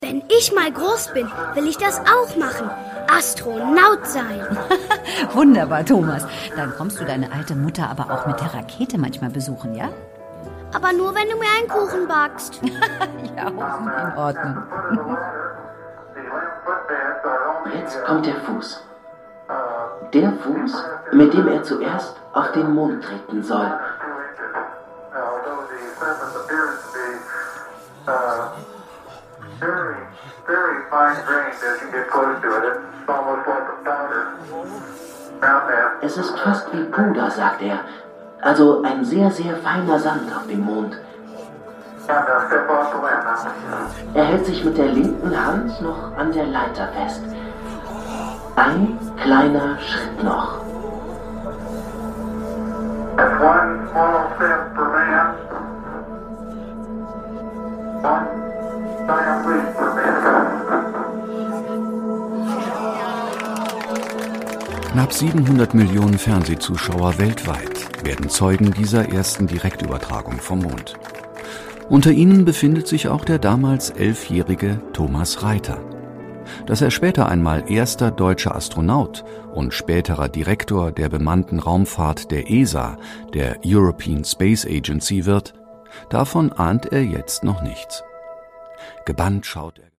Wenn ich mal groß bin, will ich das auch machen. Astronaut sein. Wunderbar, Thomas. Dann kommst du deine alte Mutter aber auch mit der Rakete manchmal besuchen, ja? Aber nur, wenn du mir einen Kuchen backst. Ja, in Ordnung. Jetzt kommt der Fuß. Der Fuß, mit dem er zuerst auf den Mond treten soll. Es ist fast wie Puder, sagt er. Also ein sehr, sehr feiner Sand auf dem Mond. Er hält sich mit der linken Hand noch an der Leiter fest. Ein kleiner Schritt noch. Knapp 700 Millionen Fernsehzuschauer weltweit werden Zeugen dieser ersten Direktübertragung vom Mond. Unter ihnen befindet sich auch der damals 11-jährige Thomas Reiter. Dass er später einmal erster deutscher Astronaut und späterer Direktor der bemannten Raumfahrt der ESA, der European Space Agency, wird, davon ahnt er jetzt noch nichts. Gebannt schaut er